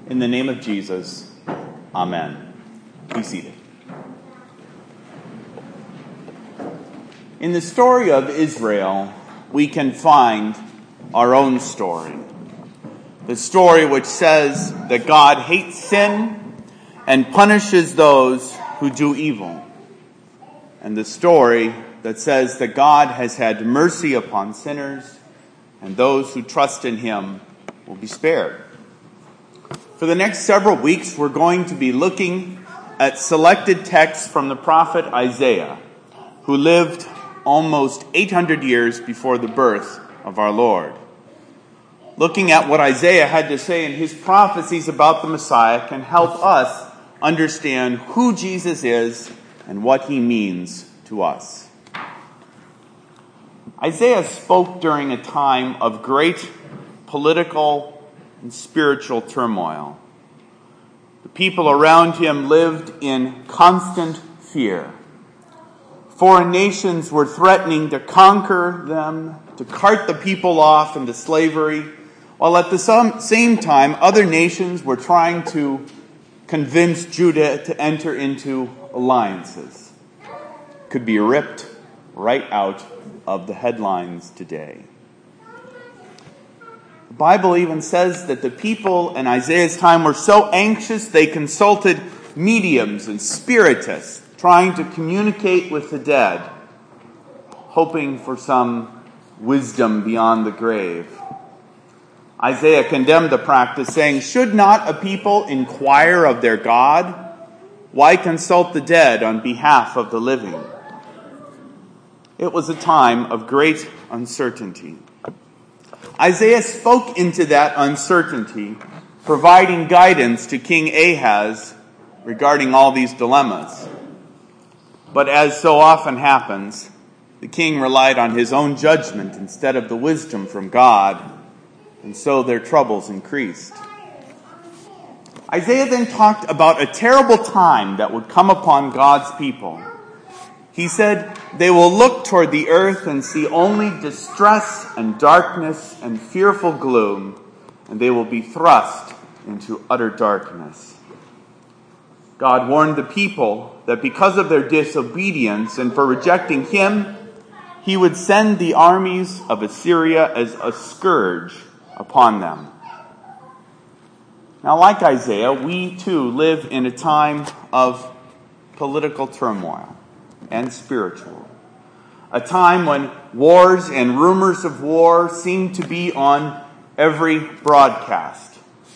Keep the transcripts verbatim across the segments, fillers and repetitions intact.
In the name of Jesus, amen. Be seated. In the story of Israel, we can find our own story. The story which says that God hates sin and punishes those who do evil. And the story that says that God has had mercy upon sinners and those who trust in him will be spared. For the next several weeks, we're going to be looking at selected texts from the prophet Isaiah, who lived almost eight hundred years before the birth of our Lord. Looking at what Isaiah had to say in his prophecies about the Messiah can help us understand who Jesus is and what he means to us. Isaiah spoke during a time of great political and spiritual turmoil. The people around him lived in constant fear. Foreign nations were threatening to conquer them, to cart the people off into slavery, while at the same time other nations were trying to convince Judah to enter into alliances. It could be ripped right out of the headlines today. The Bible even says that the people in Isaiah's time were so anxious they consulted mediums and spiritists trying to communicate with the dead, hoping for some wisdom beyond the grave. Isaiah condemned the practice, saying, "Should not a people inquire of their God? Why consult the dead on behalf of the living?" It was a time of great uncertainty. Isaiah spoke into that uncertainty, providing guidance to King Ahaz regarding all these dilemmas. But as so often happens, the king relied on his own judgment instead of the wisdom from God, and so their troubles increased. Isaiah then talked about a terrible time that would come upon God's people. He said, "They will look toward the earth and see only distress and darkness and fearful gloom, and they will be thrust into utter darkness." God warned the people that because of their disobedience and for rejecting him, he would send the armies of Assyria as a scourge upon them. Now, like Isaiah, we too live in a time of political turmoil and spiritual. A time when wars and rumors of war seem to be on every broadcast.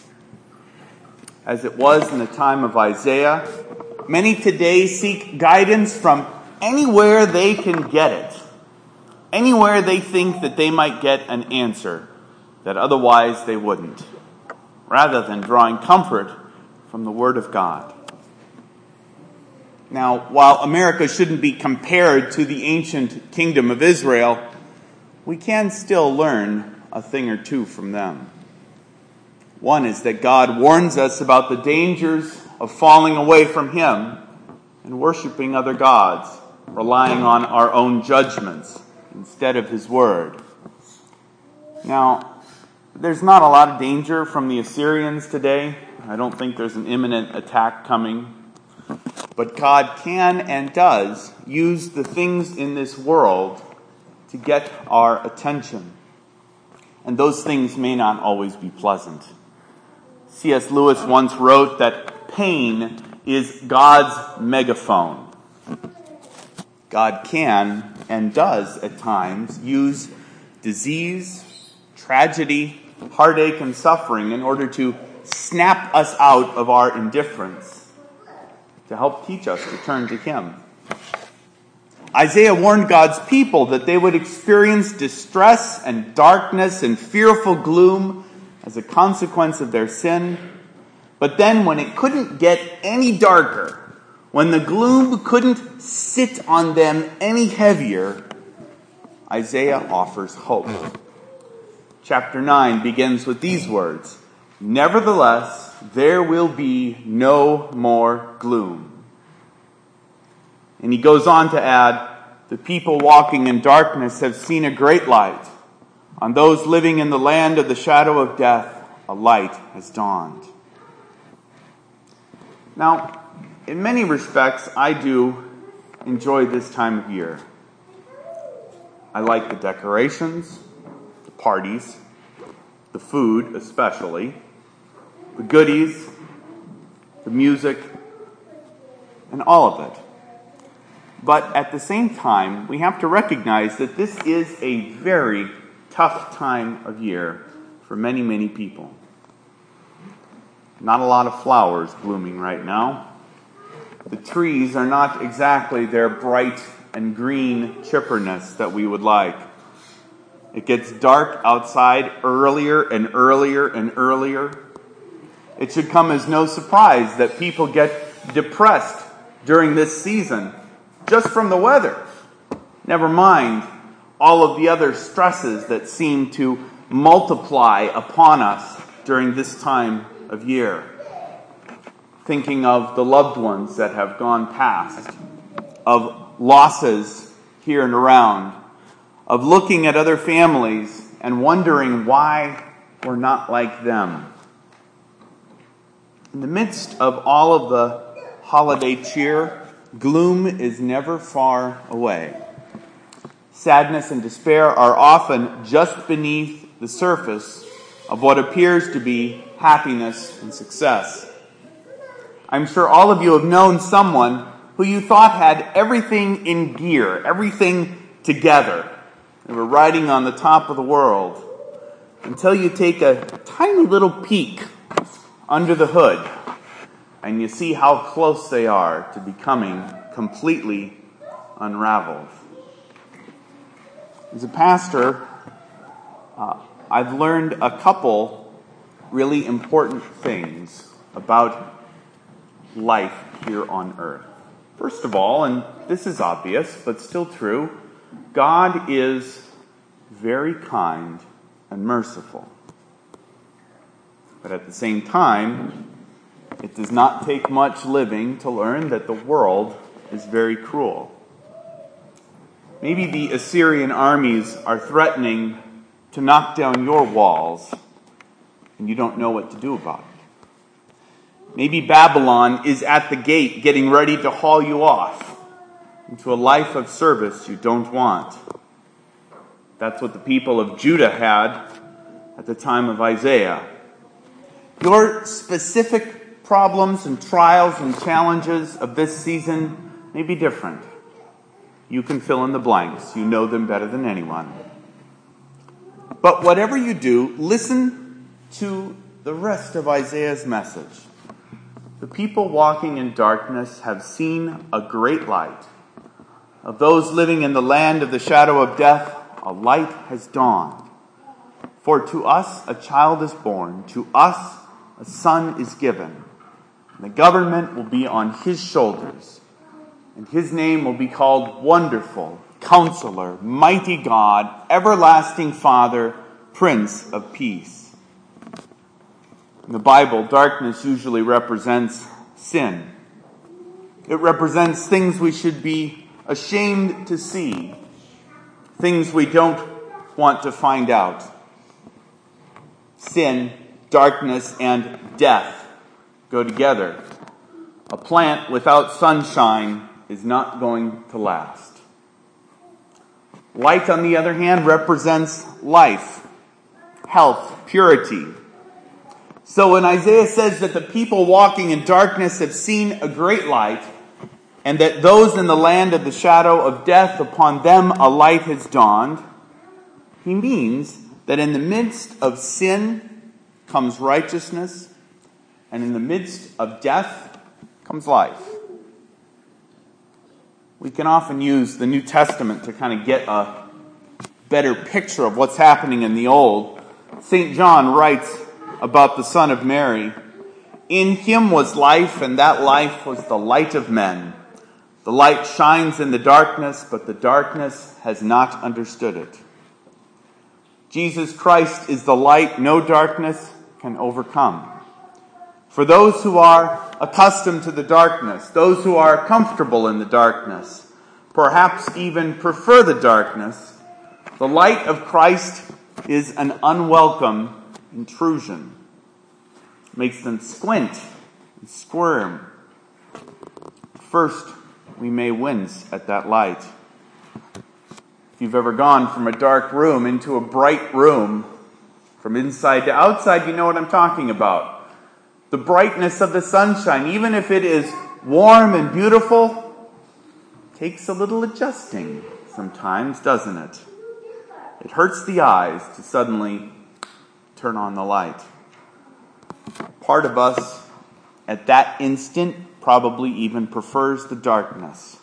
As it was in the time of Isaiah, many today seek guidance from anywhere they can get it. Anywhere they think that they might get an answer that otherwise they wouldn't, rather than drawing comfort from the Word of God. Now, while America shouldn't be compared to the ancient kingdom of Israel, we can still learn a thing or two from them. One is that God warns us about the dangers of falling away from him and worshiping other gods, relying on our own judgments instead of his word. Now, there's not a lot of danger from the Assyrians today. I don't think there's an imminent attack coming. But God can and does use the things in this world to get our attention. And those things may not always be pleasant. C S Lewis once wrote that pain is God's megaphone. God can and does at times use disease, tragedy, heartache, and suffering in order to snap us out of our indifference, to help teach us to turn to him. Isaiah warned God's people that they would experience distress and darkness and fearful gloom as a consequence of their sin. But then when it couldn't get any darker, when the gloom couldn't sit on them any heavier, Isaiah offers hope. Chapter nine begins with these words, "Nevertheless, there will be no more gloom." And he goes on to add, "The people walking in darkness have seen a great light. On those living in the land of the shadow of death, a light has dawned." Now, in many respects, I do enjoy this time of year. I like the decorations, the parties, the food especially, the goodies, the music, and all of it. But at the same time, we have to recognize that this is a very tough time of year for many, many people. Not a lot of flowers blooming right now. The trees are not exactly their bright and green chipperness that we would like. It gets dark outside earlier and earlier and earlier. It should come as no surprise that people get depressed during this season just from the weather. Never mind all of the other stresses that seem to multiply upon us during this time of year. Thinking of the loved ones that have gone past, of losses here and around, of looking at other families and wondering why we're not like them. In the midst of all of the holiday cheer, gloom is never far away. Sadness and despair are often just beneath the surface of what appears to be happiness and success. I'm sure all of you have known someone who you thought had everything in gear, everything together. They were riding on the top of the world until you take a tiny little peek under the hood and you see how close they are to becoming completely unraveled. As a pastor, uh, I've learned a couple really important things about life here on earth. First of all, and this is obvious, but still true, God is very kind and merciful. But at the same time, it does not take much living to learn that the world is very cruel. Maybe the Assyrian armies are threatening to knock down your walls, and you don't know what to do about it. Maybe Babylon is at the gate getting ready to haul you off into a life of service you don't want. That's what the people of Judah had at the time of Isaiah. Your specific problems and trials and challenges of this season may be different. You can fill in the blanks. You know them better than anyone. But whatever you do, listen to the rest of Isaiah's message. The people walking in darkness have seen a great light. Of those living in the land of the shadow of death, a light has dawned. For to us a child is born, to us a son is given. And the government will be on his shoulders. And his name will be called Wonderful, Counselor, Mighty God, Everlasting Father, Prince of Peace. In the Bible, darkness usually represents sin. It represents things we should be ashamed to see, things we don't want to find out. Sin, darkness, and death go together. A plant without sunshine is not going to last. Light, on the other hand, represents life, health, purity. So when Isaiah says that the people walking in darkness have seen a great light, and that those in the land of the shadow of death, upon them a light has dawned, he means that in the midst of sin comes righteousness, and in the midst of death comes life. We can often use the New Testament to kind of get a better picture of what's happening in the Old. Saint John writes about the Son of Mary, "In him was life, and that life was the light of men. The light shines in the darkness, but the darkness has not understood it." Jesus Christ is the light no darkness can overcome. For those who are accustomed to the darkness, those who are comfortable in the darkness, perhaps even prefer the darkness, the light of Christ is an unwelcome intrusion. It makes them squint and squirm First, we may wince at that light. If you've ever gone from a dark room into a bright room, from inside to outside, you know what I'm talking about. The brightness of the sunshine, even if it is warm and beautiful, takes a little adjusting sometimes, doesn't it? It hurts the eyes to suddenly turn on the light. Part of us at that instant probably even prefers the darkness.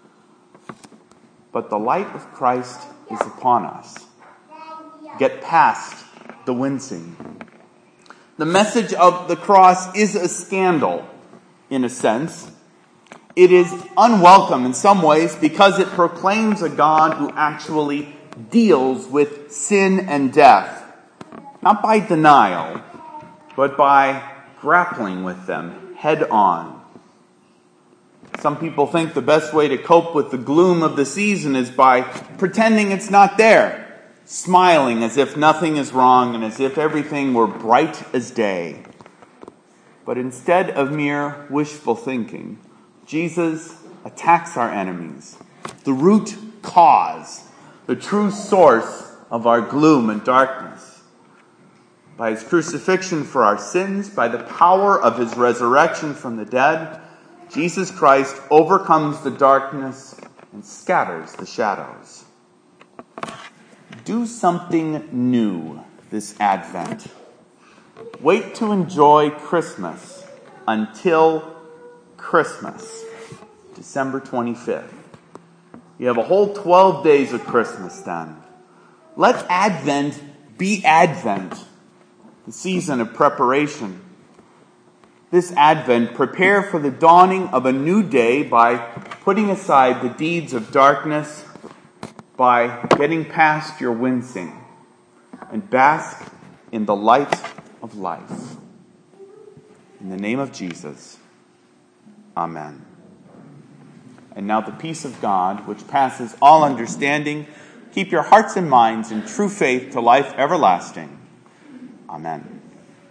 But the light of Christ is upon us. Get past the wincing. The message of the cross is a scandal, in a sense. It is unwelcome in some ways because it proclaims a God who actually deals with sin and death. Not by denial, but by grappling with them head on. Some people think the best way to cope with the gloom of the season is by pretending it's not there, smiling as if nothing is wrong and as if everything were bright as day. But instead of mere wishful thinking, Jesus attacks our enemies, the root cause, the true source of our gloom and darkness. By his crucifixion for our sins, by the power of his resurrection from the dead, Jesus Christ overcomes the darkness and scatters the shadows. Do something new this Advent. Wait to enjoy Christmas until Christmas, December twenty-fifth. You have a whole twelve days of Christmas then. Let Advent be Advent, the season of preparation. This Advent, prepare for the dawning of a new day by putting aside the deeds of darkness, by getting past your wincing, and bask in the light of life. In the name of Jesus, amen. And now the peace of God, which passes all understanding, keep your hearts and minds in true faith to life everlasting. Amen.